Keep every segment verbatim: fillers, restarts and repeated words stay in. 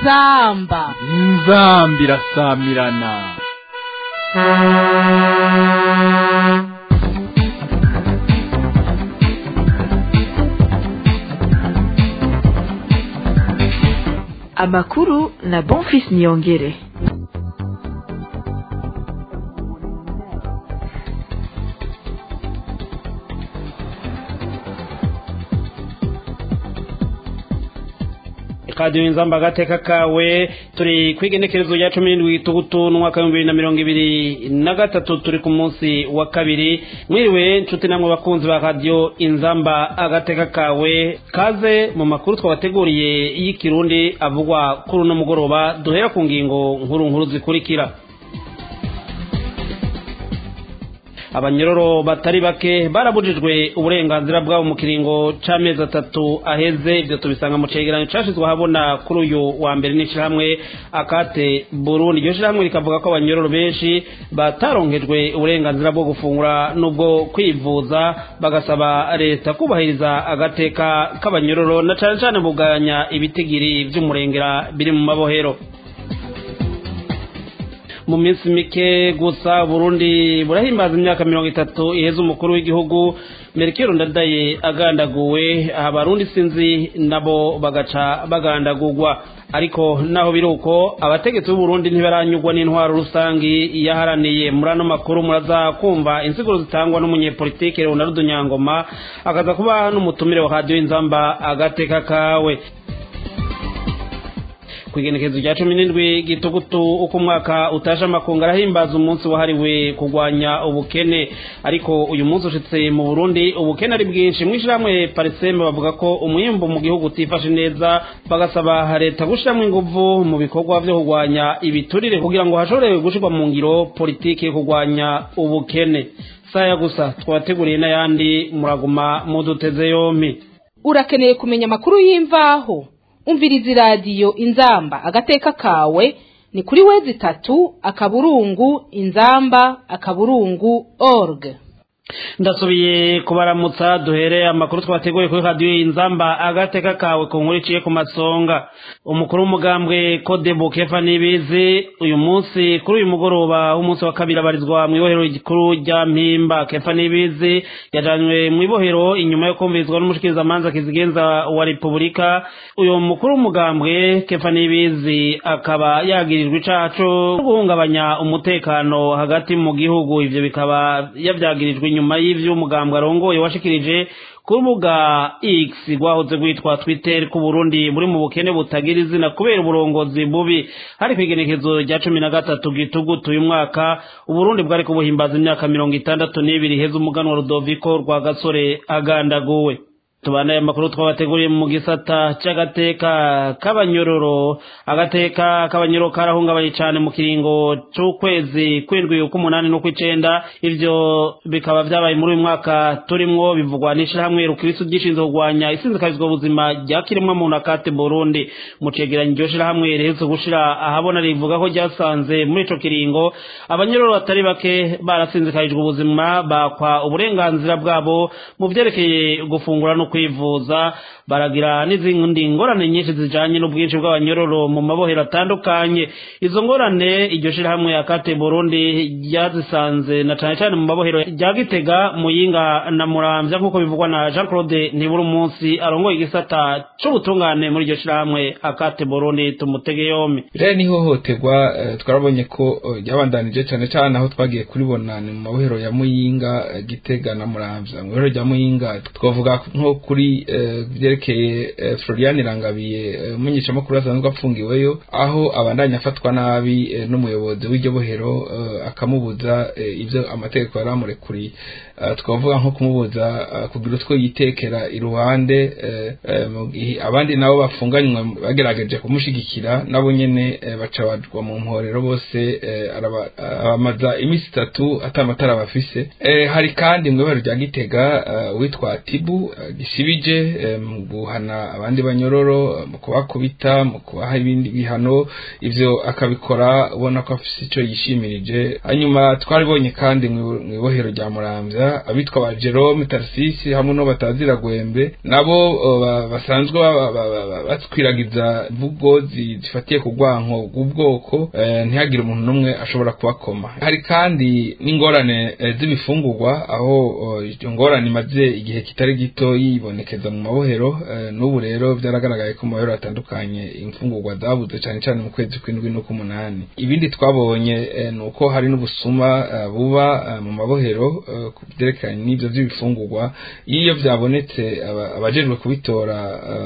inzamba inzamba irasamirana. Amakuru na Bonfils Niyongere. Radio Inzamba gateka kawe turi kwigenekerezo ya cumi n'indwi tugutu n'umwaka wa bibiri na mirongo ibiri na gatatu turi ku munsi wa kabiri. Mwiriwe nshuti namwe bakunzi ba Radio Inzamba agateka kawe, kaze mu makuru twabateguriye y'ikirundi avugwa kuri uno mugoroba. Duhera ku ngingo nkuru nkuru zikurikira. Abanyororo batari bake barabujijwe uburenganzira bwabo mu kiringo c'amezi atatu aheze. Ivyo tubisanga mu cegeranyo cashizwe habona kuri uyu wa mbere n'ishirahamwe Akate Burundi. Iryo shirahamwe rikavuga ko abanyororo benshi bataronkejwe uburenganzira bwo gufungura n'ubwo kwivuza, bagasaba leta kubahiriza agateka k'abanyororo na cane cane buganya ibitigiri vy'umurengera biri mu mabohero. Mu minsi mike gusa Burundi burahimbaza imyaka mirongo itatu iheze umukuru w'igihugu Melchior Ndadaye agandaguwe. Abarundi sinzi nabo bagaca bagandagurwa, ariko naho biruko abategetsi b'u Burundi ntibaranyugwa n'intwaro rusangi yaharaniye. Muri ano makuru muraza kumva insiguro zitangwa n'umunyepolitike Ronaldo Nyangoma, akaza kuba n'umutumire wa Radio Inzamba agateka kawe. Kwigenekezo rya cumi n'indwi gitugutu uko mwaka utasha makunga arahimbaza umunsi wahariwe kugwanya ubukene, ariko uyu munsi ushitse mu Burundi ubukene ari bwinshi. Mwishiramwe Pariseme bavuga ko umwimbo mu gihugu utifashe neza, bagasaba leta gushiramwe inguvu mu bikorwa vyo kugwanya ibiturire kugira ngo hashobore gushirwa mu ngiro politike kugwanya ubukene. Saya gusa twateguriye n'ayandi, muraguma muduteze yompi. Urakeneye kumenya makuru y'imvaho? Umvirizi Radio Inzamba agateka kawe ni kuri wezi tatu akaburungu inzamba akaburungu org. Ndasubiye kubaramutsa. Duhere amakuru twateguye kuri Radio Inzamba agateka kawe ku nkuru iciye ku masonga. Umukuru w'umugambwe Codebu Kefa Nibizi uyu munsi kuri uyu mugoroba w'umunsi wa kabiri abarizwa mu ibohero rikuru rya Mpimba. Kefa Nibizi yajanywe mu ibohero inyuma yo kumvirizwa n'umushikirizamanza kizigenza wa Republika. Uyu mukuru w'umugambwe Kefa Nibizi akaba yagirijwe icaha co guhungabanya umutekano hagati mu gihugu. Ivyo bikaba yavyagirijwe nyuma y'ivyo umugambwe arongoye washikirije ku rubuga X rwahoze rwitwa Twitter ku Burundi muri mu bukene butagira izina kubera uburongozi bubi. Hari kwigenekezo rya cumi na gatatu gitugutu uyu mwaka Uburundi bwari kubuhimbaza imyaka mirongo itandatu n'ibiri heza umuganwa Rudoviko Rwagasore agandaguwe. Tubana amakuru twabateguriye mu gisata c'agateka k'abanyororo. Agateka k'abanyororo karahungabanye cyane mu kiringo c'ukwezi kwindwi umunani no kw'icenda. Ivyo bikaba vyabaye muri uyu mwaka turimwo, bivugwa n'ishirahamwe Rukristo gishinzwe kugwanya isinzikarizwa ubuzima rya kiremwa muntu Akate Burundi. Mu cegeranyo iryo shirahamwe riherutse gushira ahabona rivuga ko ryasanze muri ico kiringo abanyororo batari bake barasinzikarijwe ubuzima, bakwa uburenganzira bwabo mu vyerekeye gufungura no kwivuza, baragira n'izindi ngorane nyinshi zijanye n'ubwinshi bw'abanyororo mu mabohero atandukanye. Izo ngorane iryo shirahamwe Akate Burundi ryazisanze na cane cane mu mabohero rya Gitega, Muyinga na Muramvya, nk'uko bivugwa na Jean Claude Ntibura umunsi arongoye igisata c'ubutungane muri iryo shirahamwe Akate Burundi. Tumutege yompi. Rero ni hohoterwa uh, twarabonye ko ryabandanije uh, cane cane aho twagiye kuribona mu mabohero ya Muyinga, uh, Gitega na Muramvya. Mu mabohero ya Muyinga twavuga nko kuri vyerekeye uh, uh, Florian Rangabiye umunyesha uh, makuru asanzwe afungiweyo, aho abandanya afatwa nabi uh, n'umuyobozi w'iryo bohero uh, akamubuza uh, ivyo amategeko yaramurekuriye. Uh, twavuga nko kumubuza uh, kugira utwo yitekera iruhande. uh, uh, abandi nabo bafunganywe bagerageje kumushigikira nabo nyene uh, baca badwa mu mporero bose. uh, arabamaza uh, imisi itatu atamatara bafise. uh, hari kandi mwebaro rya Gitega uh, witwa Tibu uh, bisibije mu guhana abandi banyororo mu kubakubita mu kubaha ibindi bihano ivyo akabikora ubona ko afise ico yishimirije. Hanyuma twaribonye kandi mu ibohero rya Muramvya abitwa ba Jerome Tarsisi hamwe no batazira Gwembe nabo basanzwe batwiragiza imvugo zifatiye ku rwanko rw'ubwoko ntihagire umuntu numwe ashobora kubakoma. Hari kandi n'ingorane z'ibifungurwa aho iyo ngorane imaze igihe kitari gito yibonekeza mu mabohero n'ubu rero byaragaragaye ko mu mabohero atandukanye imfungurwa zabuze cyane cyane mu kwezi kw'indwi no k'umunani. Ibindi twabonye nuko hari n'ubusuma buba mu mabohero kubyerekanye n'ibyo by'ibifungurwa iyo byabonetse abajejwe kubitora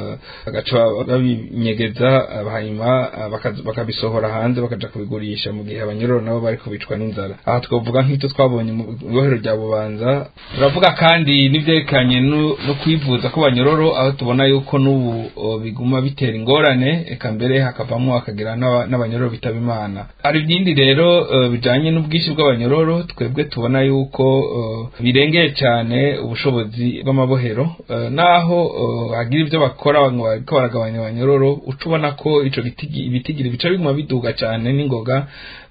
bagaca babinyegeza hanyuma bakabisohora hanze bakaja kubigurisha mu gihe abanyororo nabo bari kubicwa n'inzara. Aha twavuga nk'icyo twabonye mu ibohero rya Bubanza. Turavuga kandi n'ivyerekanye no kwivuza ko banyororo aho tubona yuko n'ubu biguma bitera ingorane eka mbere hakavamo akagira n'abanyororo bitaba Imana. Hari ibindi rero bijanye n'ubwishi bw'abanyororo twebwe tubona yuko birengeye cyane ubushobozi bw'amabohero naho hagira ivyo bakora ngo bariko baragabanya abanyororo ucubona ko ico ibitigiri bica biguma biduga cyane n'ingoga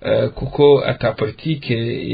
kuko ata politike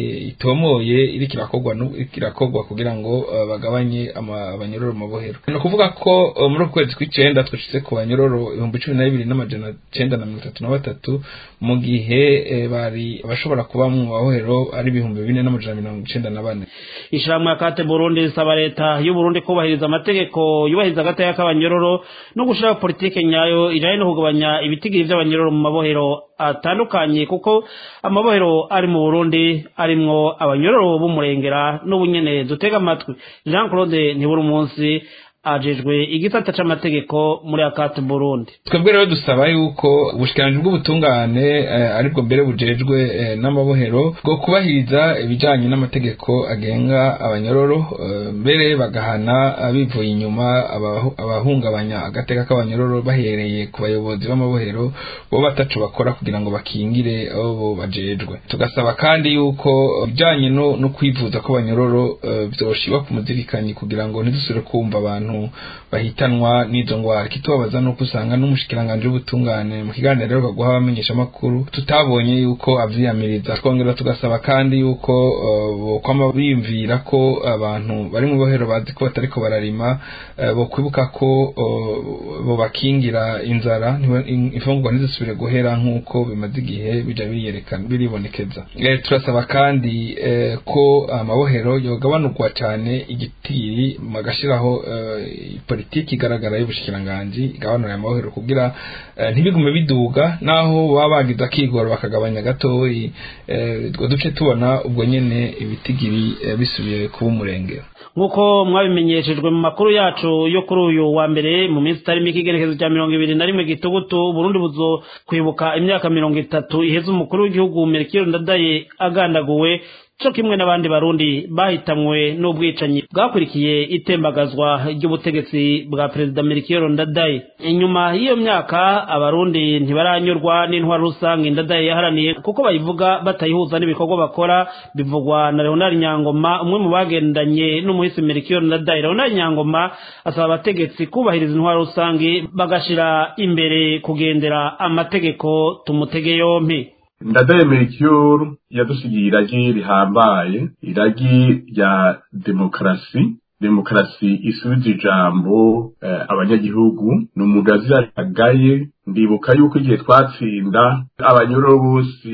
itomoye iri kirakogwa kirakogwa kugira ngo bagabanye abanyororo mu mabohero. No kuvuga ko muri kwezi kw'icenda twashitse ku banyororo ibihumbi cumi na bibiri n'amajana cenda na mirongo itatu na batatu mu gihe bari abashobora kuba mu mabohero ari ibihumbi bine n'amajana mirongo icenda na bane. Ishiramwe akate Burundi risaba leta y'u Burundi kubahiriza amategeko yubahiriza agataya k'abanyororo no gushira politike nyayo ijanye no kugabanya ibitigiri by'abanyororo mu mabohero atandukanye kuko amabohero ari mu Burundi arimwo abanyororo b'umurengera n'ubunyene dutega amatwi. Jean Claude Ntibura umunsi ajejwe igisata c'amategeko muri akate Burundi. Twebwe rero dusaba yuko ubushikiranje bw'ubutungane eh, aribwo mbere bujejwe eh, n'amabohero bwo kubahiriza ibijanye n'amategeko agenga abanyororo eh, mbere bagahana abivuye inyuma abahungabanya agateka k'abanyororo bahereye ku bayobozi b'amabohero bo batacu bakora kugira ngo bakingire abo bajejwe. Tugasaba kandi yuko bijanye no, no kwivuza ko abanyororo eh, vyoshiba ku muzirikanyi kugira ngo ntidusubire kumva abantu bahitanwa n'izo ngwara. Kitubabaza no kusanga n'umushikiranganje w'ubutungane mu kiganiro rero baguha abamenyesha makuru tutabonye yuko avyiyamiriza. Twongera tugasaba kandi yuko uh, kwama biyumvira ko abantu bari mu bohero bazi ko batariko bararima uh, bo kwibuka ko uh, bo bakingira inzara ifungurwa ntizisubire guhera nk'uko bimaze igihe bija biyerekana biribonekeza. E, turasaba kandi uh, ko amabohero uh, yogabanurwa cyane igitiri magashiraho uh, politiki igaragara y'ubushikiranganje igabanura amabohero kugira uh, ntibigume biduga naho baba bagize akigoro bakagabanya gatoyi uh, duce tubona ubwo nyene ibitigiri uh, bisubiye kuba umurengero. Nkuko mwabimenyeshejwe mu makuru yacu yo kuri uyu wa mbere mu minsi itari mike igenekerezo cya mirongo ibiri na rimwe Gitugutu Burundi buzo kwibuka imyaka mirongo itatu iheze umukuru w'igihugu Melchior Ndadaye agandaguwe cyo kimwe n'abandi barundi bahitamwe n'ubwicanyi bwakurikiye itembagazwa ry'ubutegetsi bwa Perezida Melchior Ndadaye. Inyuma y'iyo myaka abarundi ntibaranyurwa n'intwaro rusange Ndadaye yaharaniye kuko bayivuga batayihuza n'ibikorwa bakora bivugwa na Leonard Nyangoma umwe mu bagendanye n'umuhisi Melchior Ndadaye. Leonard Nyangoma asaba abategetsi kubahiriza intwaro rusange bagashira imbere kugendera amategeko tumutege yompi. Ndadaye Melchior yadusigiye iragi rihambaye, iragi rya demokarasi demokarasi isubiza ijambo eh, abanyagihugu n'umugazi agaye. Ndibuka yuko igihe twatsinda abanyororo bose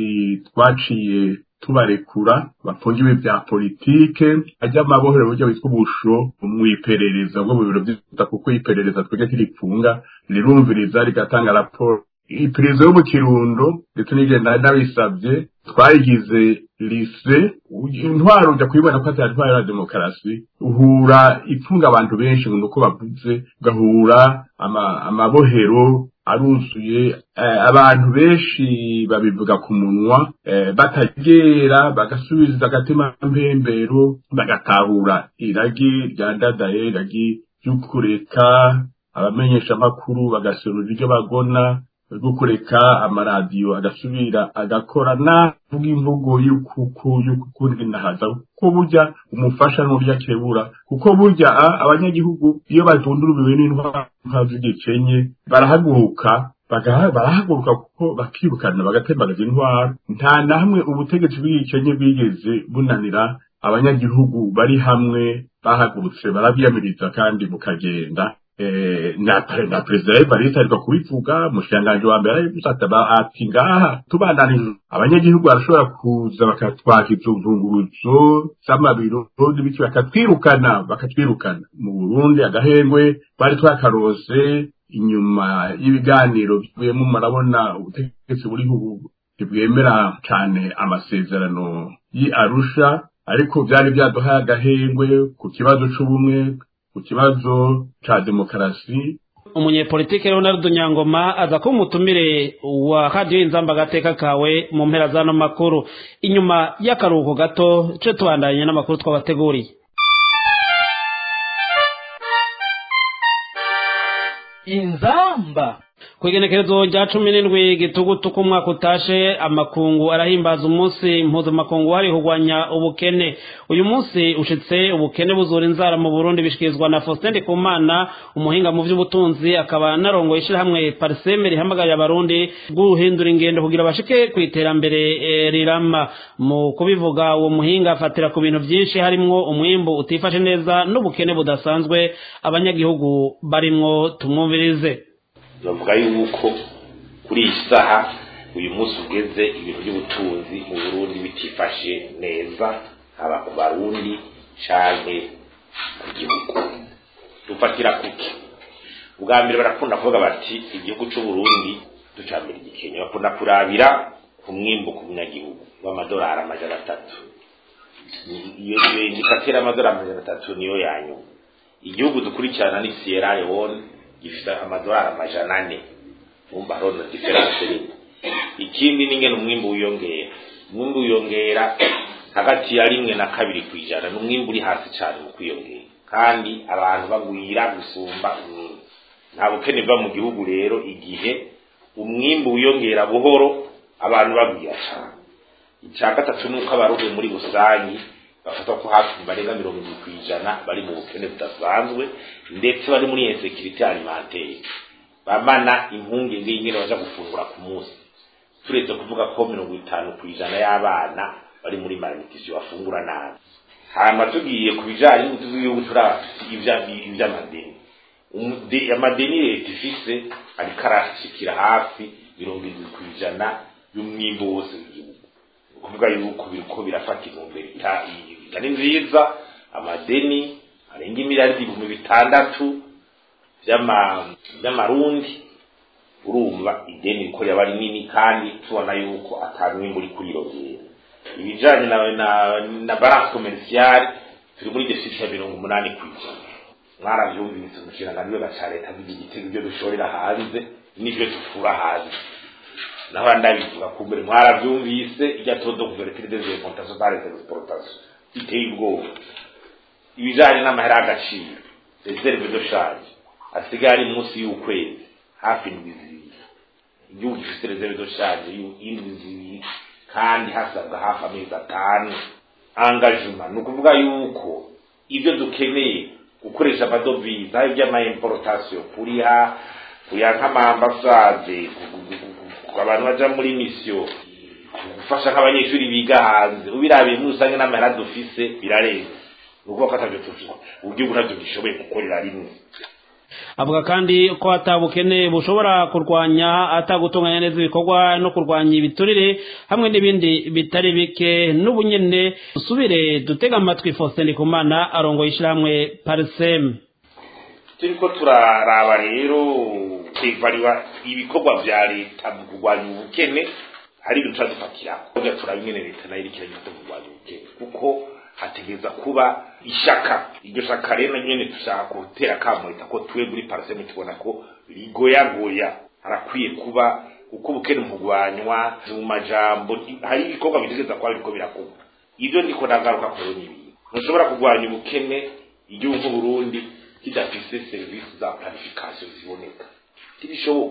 twaciye tubarekura bafungiwe bya politike ajya amabohero buryo bitwa ubusho mu iperereza bwo mu biro by'ita kuko iperereza twege kirifunga rirumviriza rigatanga raporo. Iperereza yo mu Kirundo ndetse n'igenda n'abisabye twayigize lise intwaro ujya kuyibona ko atari intwaro ya demokarasi uhura ipfunga abantu benshi nuko bavuze gahura ama amabohero aruzuye eh, abantu benshi babivuga ku munwa eh, batagera bagasubiza agatima mpembero bagatahura iragi rya Ndadaye iragi y'ukureka abamenyesha makuru bagaserura ibyo bagona rwo kureka amaradiyo agasubira agakorana vuga imvugo y'ukuku y'ukukundi nahaza kuko burya umufasha n'urya kebura kuko burya abanyagihugu iyo batundurubwe n'intwaro z'igicenye barahaguruka barahaguruka kuko bakirukana bagatembagaza intwaro nta na hamwe ubutegetsi bw'igicenye bwigeze bunanira abanyagihugu bari hamwe bahagurutse barabiyamiriza kandi bukagenda na na president Evariste ariko kubivuga mushanganje wa mbere ariko ati ngaha tubandanije abanyagihugu barashobora kuza bakatwaka izumvunguruzo samabiro n'ibiki bakatwirukana bakatwirukana mu Burundi agahengwe bari twakarose inyuma y'ibiganiro bivuyemo marabona ubutegetsi buri ubu bwemera cyane amasezerano yi Arusha ariko byari byaduhaye agahengwe ku kibazo c'ubumwe ku kibazo ca demokarasi. Umunyepolitike Ronaldo Nyangoma aza ko umutumire wa Radio Inzamba agateka kawe mu mpera zano makuru inyuma y'akaruhuko gato cyo tubandanye n'amakuru twabateguriye. Inzamba kwigenekerezo rya cumi n'indwi gitugutu ku mwaka utashe amakungu arahimbaza umunsi mpuzamakungu wari kurwanya ubukene. Uyu munsi ushitse ubukene buzura inzara mu Burundi bishikirizwa na Faustin Ndikumana umuhinga mu by'ubutunzi akaba narongoye ishirahamwe Parsem rihamagaye abarundi guhindura ingendo kugira bashike kwiterambere e, rirama. Mu kubivuga uwo muhinga afatira ku bintu byinshi harimwo umwimbo utifashe neza n'ubukene budasanzwe abanyagihugu barimwo. Tumwumvirize. Navuga yuko kuri isaha uyu munsi ugeze ibintu by'ubutunzi mu Burundi bitifashe neza haba ku barundi canke ku gihugu. Dufatira kuki ubwa mbere barakunda kuvuga bati igihugu cy'u Burundi ducambira igikenya bakunda kurabira ku mwimbo ku munyagihugu w'amadolari amajana atatu iyo gifatira amadolari amajana atatu niyo yanyu. Igihugu dukurikirana ni Sierra Leone gifite amadolari amajana ane umva rona diferanse nini. Ikindi n'ingene umwimbo wiyongera umwimbo wiyongera hagati ya rimwe na kabiri kwijana n'umwimbo uri hasi cyane mu kwiyongera kandi abantu bagwira gusumba umwimbo. Nta bukene bwa mu gihugu rero igihe umwimbo wiyongera buhoro abantu bagwira cyane. Icya gatatu nuko abarundi muri rusangi bafata ko hafi barenga mirongo irindwi kwijana bari mu bukene budasanzwe ndetse bari muri insécurité alimentaire bamana impungenge y'ingene baja gufungura ku munsi. Turetse kuvuga ko mirongo itanu kwijana y'abana bari muri malnutrition bafungura nabi. Hama tugiye kubijanye n'utugiye turafite ivy'amadeni umde amadeni leta ifise ari karashikira hafi mirongo irindwi kwijana y'umwimbo wose w'igihugu. Kuvuga yuko biriko birafata intumbero itari nziza. Amadeni arenga miliyari ibihumbi bitandatu by'amarundi urumva ideni riko yabari nini kandi tubona yuko atanwimbo uri kurirogera. Ibijanye na na, na balance commerciale turi muri deficit ya mirongo umunani kwijana. Mwaravyumvise umushinga niwe gaca leta bigitego ibyo dushorera hanze n'ibyo dufura hanze. Naho ndabivuga kumbere mwaravyumvise ijya todo couverture des importations par les exportations iteye ubwoba. Ibijanye n'amahera agaciro reserve de charge asigari munsi y'ukwezi hafi n'ibizibiri. Igihugu gifite reserve de charge y'indwi kandi hasabwa hafi amezi atanu engagement. Nukuvuga yuko ibyo dukeneye gukoresha amadovize ayo by'ama importation kuriha kuyanka amambasade abantu baja muri mission gufasha nk'abanyeshuri biga hanze ubirabiye muri usange n'amahera dufise birarenze. Nuko katavyo tuvuga ugiye navyo gishoboye gukorera rimwe. Avuga kandi ko atabukene bushobora kurwanya atagutunganya neza ibikorwa no kurwanya ibiturire hamwe n'ibindi bitari bike. N'ubunyene usubire dutega amatwi Faustin Ndikumana arongoye ishirahamwe Parsem. Turiko turaraba rero kwivariwa ibikorwa vya leta mu kurwanya ubukene hari ibintu twadufatira kugira turabimene leta nayo irikira gito mu kurwanya ubukene kuko hategeza kuba ishaka. Iryo shaka rero nyene dushaka gutera kamo leta ko twe muri Parsem tubona ko rigoyagoya harakwiye kuba uko ubukene mu kurwanywa mu majambo hari ibikorwa bitegeza kwa biriko birakorwa. Ibyo ndiko ndagaruka ko nibi ntushobora kurwanya ubukene igihugu nk'u Burundi kidafise service za planification ziboneka. Tibishoboka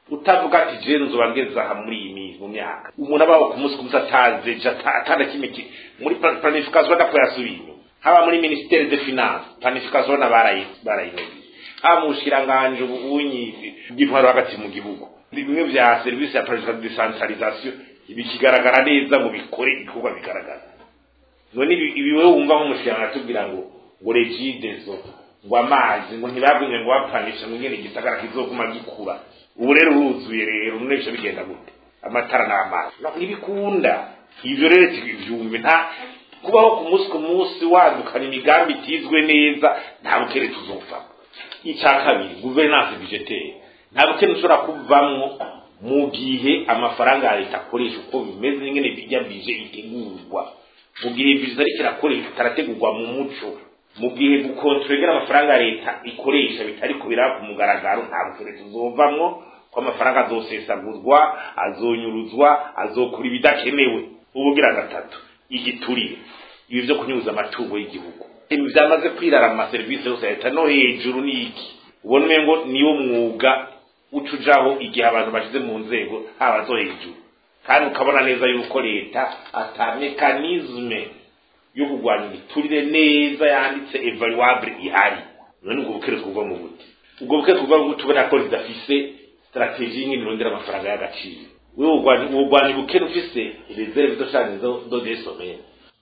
utavuga ati je nzoba ngeze aha muri iyi minsi mu myaka umuntu abaho ku munsi kumsa ataze atana kimiki muri planification da yasubiye haba muri ministère de finance planification na barayi barayinegi amushiranganje ubunyi bw'intwaro hagati mu gihugu bimwe vya service ya decentralisation ibikigaragara neza mu bikore ibikorwa bigaragara none ibi wewe wumva nk'umushiranga atubwira ngo ngo regidezo ngo amazi ngo ntibabwinge ngo bapanisha ngo ngene gisagara kizoguma gikura ubu rero uruzuye rero none bisha bigenda gute amatara n'amazi nibikunda ivyo rero tibyumve nta kubaho ku munsi ku munsi wadukana imigambi itizwe neza nta bukere tuzopfa icya kabiri gouvernance budgetaire nta bukere ushobora kuvamwo mu gihe amafaranga ya leta akoresha uko bimeze n'ingene bijya bije itegurwa mu gihe bije ariko irakoresha tarategurwa mu muco mu gihe gukontrolera amafaranga ya leta ikoresha bitari kubira ku mugaragaro nta bukere tuzovamwo ko amafaranga azosesagurwa azonyuruzwa azokura ibidakenewe ubugira gatatu igiturire ibi byo kunyuza amatungo y'igihugu ibi byamaze kwirara mu service yose leta no hejuru niki ubone ngo niyo mwuga ucujaho igihe abantu bashize mu nzego haba zo hejuru kandi ukabona neza yuko leta ata mechanisme yo kugwanya igiturire neza yanditse evaluable ihari none ubwo bukere kuva mu buti ubwo bukere kuva mu buti ubona ko ridafise strategie nyine irondera amafaranga y'agaciro wewe ugwanya ugwanya bukere ufise reserve zo shani zo do desomene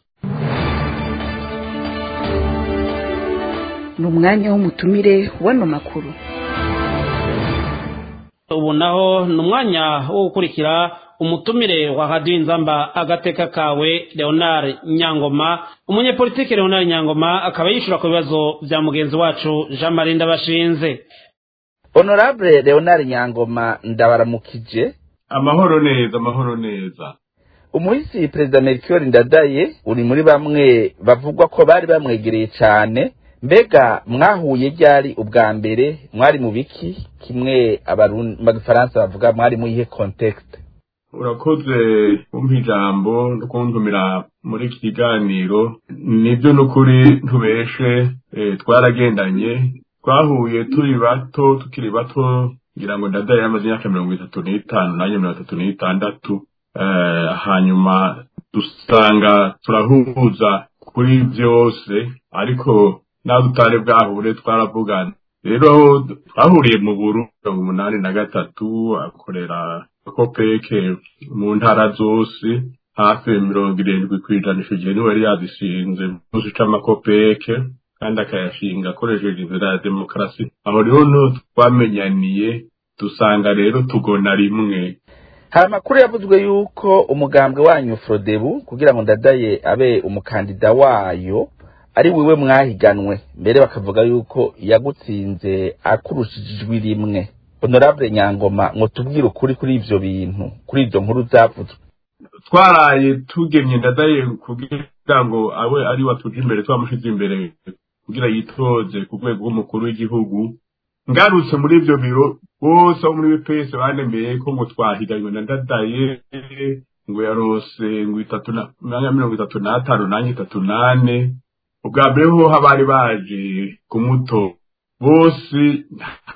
n'umwanya w'umutumire wano makuru ubu naho n'umwanya wo gukurikira umutumire wa Radio Inzamba agateka kawe Leonard Nyangoma umunyepolitike Leonard Nyangoma akaba yishura ku bibazo bya mugenzi wacu Jean Marie Ndabashinze. Honorable Leonard Nyangoma ndabaramukije. Amahoro neza amahoro neza. Umuhisi President Melchior Ndadaye uri muri bamwe bavugwa ko bari bamwegereye cyane. Mbega mwahuye ryari ubwa mbere mwari mu biki kimwe abarundi mu Faransa bavuga mwari mu ihe context. Urakoze umpa ijambo no kuntumira muri iki kiganiro nibyo n'ukuri ntubeshe e, twaragendanye twahuye turi bato tukiri bato ngira ngo Ndadaye yamaze imyaka mirongo itatu n'itanu nanjye mirongo itatu n'itandatu eh, hanyuma dusanga turahuza kuri byose ariko nadutare bwahure twaravugana rero twahuriye mu Burundi umunani na gatatu akorera kopeke mu ntara zose hafi mirongo irindwi kwijanisha igihe niwe yari yazishinze muzi c'amakopeke kandi akayashinga akoresheje inzira ya demokarasi aho rero no twamenyaniye dusanga rero tugona rimwe. Hari amakuru yavuzwe yuko umugambwe wanyu Frodebu kugira ngo Ndadaye abe umukandida wayo ari wiwe mwahiganwe mbere bakavuga yuko yagutsinze akurushijwe rimwe. Honorable Nyangoma ngo tubwire ukuri kuri ivyo bintu kuri ivyo nkuru zavuzwe. Twaraye tugemye Ndadaye kugira ngo awe ari watuje imbere twamushize imbere kugira yitoze ku rwego rw'umukuru w'igihugu ngarutse muri ivyo biro bose muri B P S banemeye ko ngo twahiganywe na Ndadaye ngo yarose ngo itatu na mirongo itatu n'atanu nanjye itatu nane ubwa mbere ho habari baje kumuto bose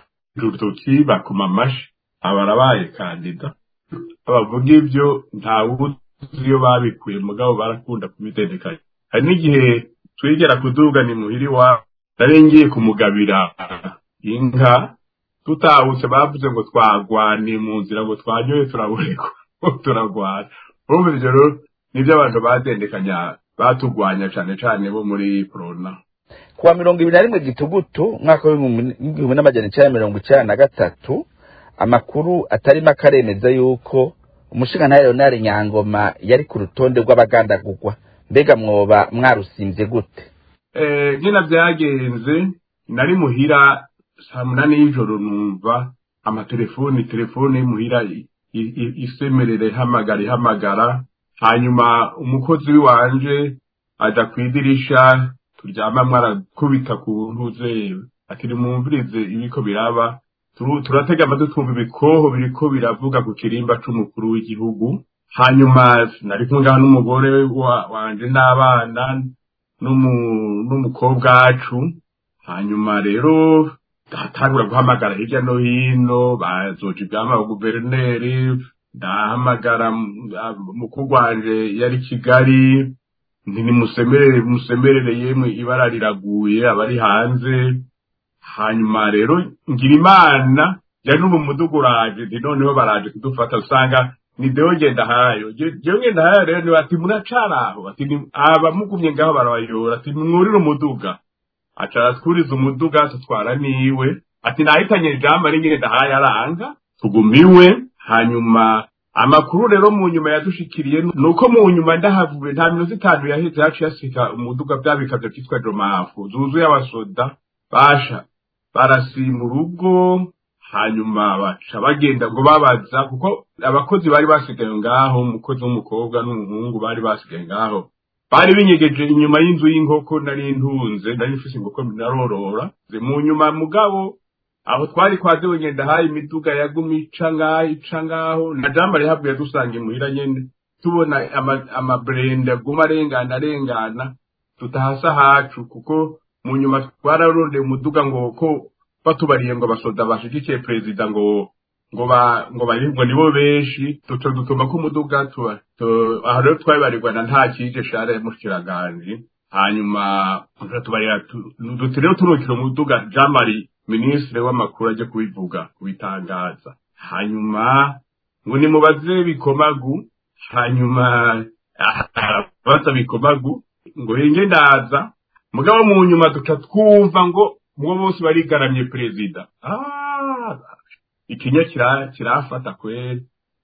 rutoki bakuma amashi abarabaye kandida abavuga ibyo nta wuzi iyo babikuye mugabo barakunda kubitendekanya. Hari n'igihe twigera kuduga ni muhiri wa narengiye kumugabira inka tutawutse bavuze ngo twagwane mu nzira ngo twanyoye turabureko turagwana urumva ivyo rero nivyo abantu badendekanya batugwanya cane cane bo muri Prona. Kuwa mirongo ibiri na rimwe Gitugutu umwaka w'ibihumbi n'amajana icenda mirongo icenda na gatatu amakuru atari makaremeza yuko umushingantahe Leonard Nyangoma yari ku rutonde rw'abagandagurwa. Mbega mwoba mwarusimvye gute? Eh nyina byagenze nari muhira saa munani y'ijoro numva amatelefoni telefone muhira isemerere hamagara hamagara hanyuma umukozi wanje aja kwidirisha turyama mwarakubita ku ntuze akiri mumvirize ibiko biraba turatega amatwi twumva ibikoho biriko biravuga ku kirimba c'umukuru w'igihugu. Hanyuma nari kumwe n'umugore wanje n'abana n'umukobwa wacu hanyuma rero hatangura guhamagara hirya no hino bazoje ibyama guverineri ndahamagara mukuru wanje yari Kigali nti nimusemerere musemerere yemwe ibara riraguye abari hanze. Hanyuma rero ngira Imana yari mu mudugu uraje nti noneho baraje kudufata usanga ni deo genda hayo jewe ngenda hayo rero ni bati muracaraho ati aba mugumye ngaho barabayora ati mwurira umuduga acara twuriza umuduga tutwara niwe ati nahitanye jamba ringire ndahaye aranga tugumiwe. Hanyuma amakuru rero mu nyuma yadushikiriye nuko mu nyuma ndahavuye nta minota itanu yaheze yacu yasika umuduga byabikaze kitwa Jomafu zuzuye abasoda basha barasima urugo. Hanyuma baca bagenda ngo babaza kuko abakozi bari basigaye ngaho umukozi w'umukobwa n'umuhungu bari basigaye ngaho bari binyegeje inyuma y'inzu y'inkoko nari ntunze nari mfise inkoko narorora mu nyuma mugabo aho twari kwaze wengenda hayi imiduga yagumica ngaho ica ngaho na jamba rihabwe dusanga imuhira nyene tubona ama brand aguma arengana arengana tutahasa hacu kuko mu nyuma twararonde umuduga ngo ko batubariye ngo basoda bashigikiye president ngo ngo ba ngo barirwa nibo benshi tuto dutuma ko umuduga tuba aho rero twabibarirwa na nta kije share mushikiraganje. Hanyuma tubarira dutireo turukira umuduga Jamari ministre w'amakuru aje kubivuga kubitangaza. Hanyuma ngo nimubaze bikomagu. Hanyuma baza bikomagu ngo hinge ndaza mugabo mu nyuma tukatwumva ngo mwo bose barigaramye president. Ah ikinya kira kirafata kweli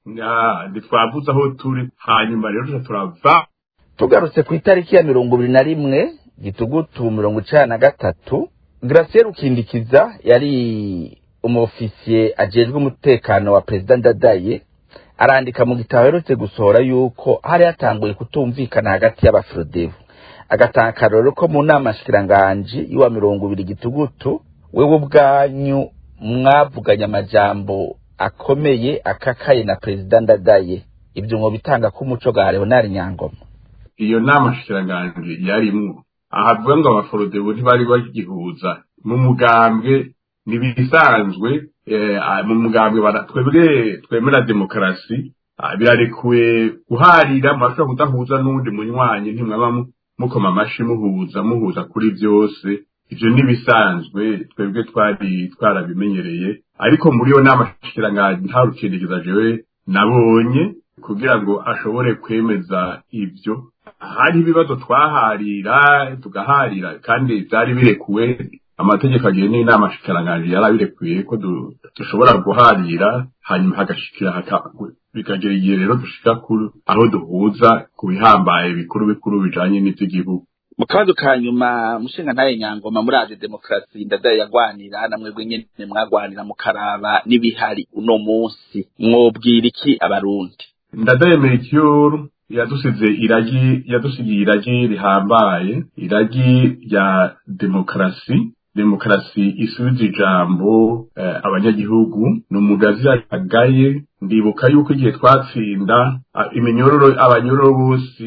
nga nditwavuza aho turi. Hanyuma rero turava tugarutse ku itariki ya mirongo ibiri na rimwe Gitugutu mirongo icenda na gatatu Gracier Rukindikiza yari umofisiye ajejwe umutekano wa president Ndadaye arandika mu gitabo herutse gusohora yuko hari yatanguye kutumvikana hagati y'abafrodevu agatanga rero ko mu nama shikiranganji iwa mirongo ibiri Gitugutu wewe ubwanyu mwavuganya amajambo akomeye akakaye na president Ndadaye ibyo ngo bitanga ko umuco ga Leonard Nyangoma. Iyo nama shikiranganji yarimwo ahavuga ngo abaforodebu ntibari bagihuza mu mugambwe nibisanzwe mu mugambwe baratwebwe twemera demokrasi birarekuwe guharira mashaka kudahuza n'undi munywanyi ntimwaba mukoma amashi muhuza muhuza kuri byose ivyo nibisanzwe twebwe twari twarabimenyereye. Ariko muri yo nama shikiranganji nta rukindikiza jewe nabonye kugira ngo ashobore kwemeza ivyo. Hari ibibazo twaharira tugaharira kandi byari birekuwe amategeko agiye n'inama shikiranganji yarabirekuye ko dushobora guharira hanyuma hagashikira bikagera igihe rero dushika kuri aho duhuza ku bihambaye bikuru bikuru bijanye n'ivy'igihugu. Mu kabazo ka nyuma mushinga ntaye Nyangoma muraje demokrasi Ndadaye yagwanira namwe gwenyene mwagwanira mukaraba nibihari uno munsi mwobwira iki abarundi? Ndadaye Melchior yadusize iragi yadusigiye iragi rihambaye iragi ya demokrasi demokrasi isubiza ijambo eh, abanyagihugu n'umugazi agaye. Ndibuka yuko igihe twatsinda iminyororo abanyororo bose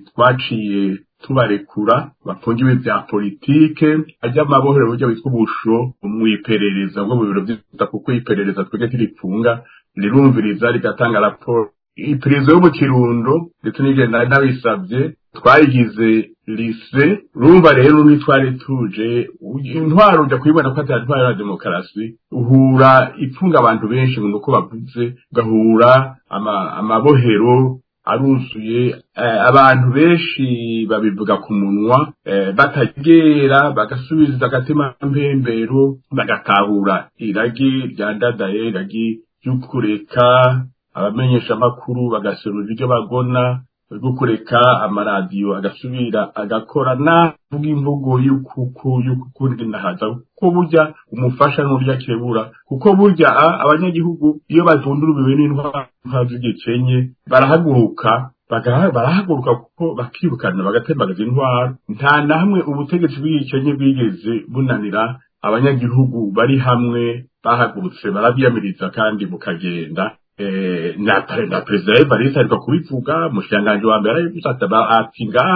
twaciye tubarekura bafungiwe bya politike ajya amabohero buryo bitwa ubusho mu iperereza bwo mu biro by'ita kuko iperereza twege tirifunga rirumviriza rigatanga raporo. Iperereza yo mu Kirundo ndetse n'igenda nabisabye twayigize lise rumva rero nitware tuje intwaro ujya kuyibona ko atari intwaro ya demokrasi uhura ipfunga abantu benshi ngo uko bavuze gahura ama amabohero aruzuye abantu benshi babivuga ku munwa batagera bagasubiza agatima mpembero bagatahura iragi rya Ndadaye iragi y'ukureka abamenyesha amakuru bagaserura ibyo bagona gukureka amaradiyo agasubira agakorana vuga imvugo y'ukuku y'ukukundi nahaza kuko burya umufasha n'urya kebura kuko burya abanyagihugu iyo bazundurubiwe n'intwaro z'igicenye barahaguruka barahaguruka kuko bakirukana bagatembagaza intwaro. Nta na hamwe ubutegetsi bw'igicenye bwigeze bunanira abanyagihugu bari hamwe bahagurutse barabiyamiriza kandi mukagenda. Eh na na president Evariste ariko kubivuga mushanganje wa mbere ariko ati ngaha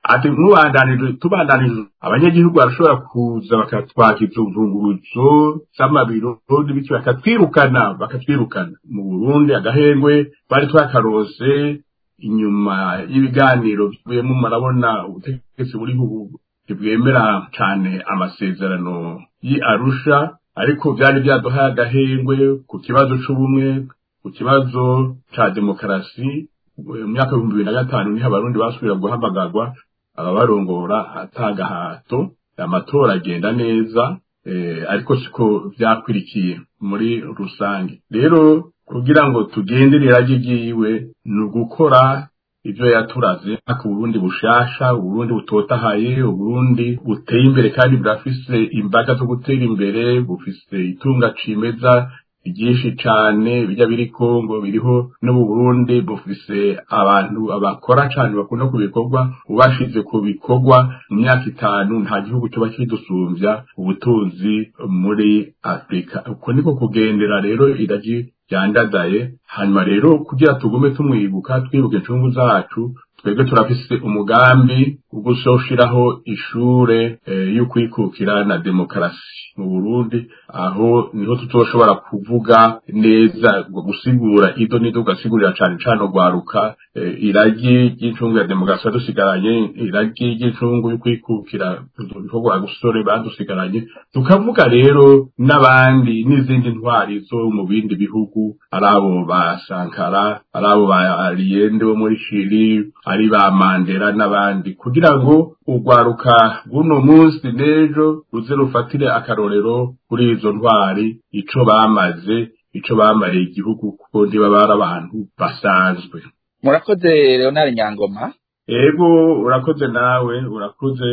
ati mubandanije tubandanije abanyagihugu barashobora kuza bakatwaka izuvunguruzo z'amabiro n'ibiki bakatwirukana bakatwirukana mu Burundi agahengwe bari twakarose inyuma y'ibiganiro bivuyemo marabona ubutegetsi buri ubu bwemera cyane amasezerano yi Arusha ariko byari byaduhaye agahengwe ku kibazo c'ubumwe ku kibazo ca demokarasi mu myaka y'ibihumbi bibiri na gatanu niho abarundi basubira guhamagarwa ababarongora atagahato amatora agenda neza eh, ariko siko byakwirikiye muri rusange rero kugira ngo tugendere iragigiwe ni ugukora ibyo yaturaze ku Burundi bushasha Burundi butotahaye Burundi buteye imbere kandi burafise imbaga zo gutera imbere bufise itunga cimeza byinshi cyane bijya biri Kongo biriho no mu Burundi bufise abantu abakora cyane bakunda kubikorwa ubashize ku bikorwa mu myaka itanu nta gihugu cyo bakidusumbya ubutunzi muri Afrika uko niko kugendera rero iragi yandadaye hanyuma rero kugira tugume tumwibuka twibuke incungu zacu twebwe turafise umugambi ugusoshiraho ishure e, y'ukwikukira na demokarasi mu Burundi aho niho tutoshobora kuvuga neza gusigura ido nido gasigurira cyane cyane gwaruka e, iragi y'icungu ya demokarasi dusigaranye iragi y'icungu y'ukwikukira bikorwa gusore badusigaranye tukavuga rero n'abandi n'izindi ntwari zo mu bindi bihugu arabo ba Sankara arabo ba Allende wo muri Chili ari ba Mandela n'abandi kugira ngo ugwaruka guno munsi nejo ruze rufatire akarorero kuri izo ntwari ico bamaze ico bamariye igihugu kuko ndiba bara abantu basanzwe. Murakoze Leonard Nyangoma. Ego urakoze nawe urakoze.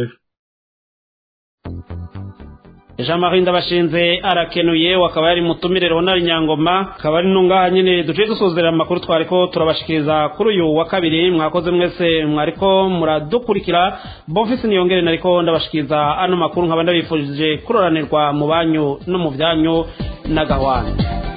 Jean-Marie Ndabashinze arakenuye wakaba yari mutumire Leonard Nyangoma akaba ari nungaha nyine duce dusozera amakuru twariko turabashikiriza kuri uyu wa kabiri mwakoze mwese mwariko muradukurikira Bonfils Niyongere nariko ndabashikiriza ano makuru nkaba ndabifurije kuroranirwa mu banyu no mu byanyu na gahwana.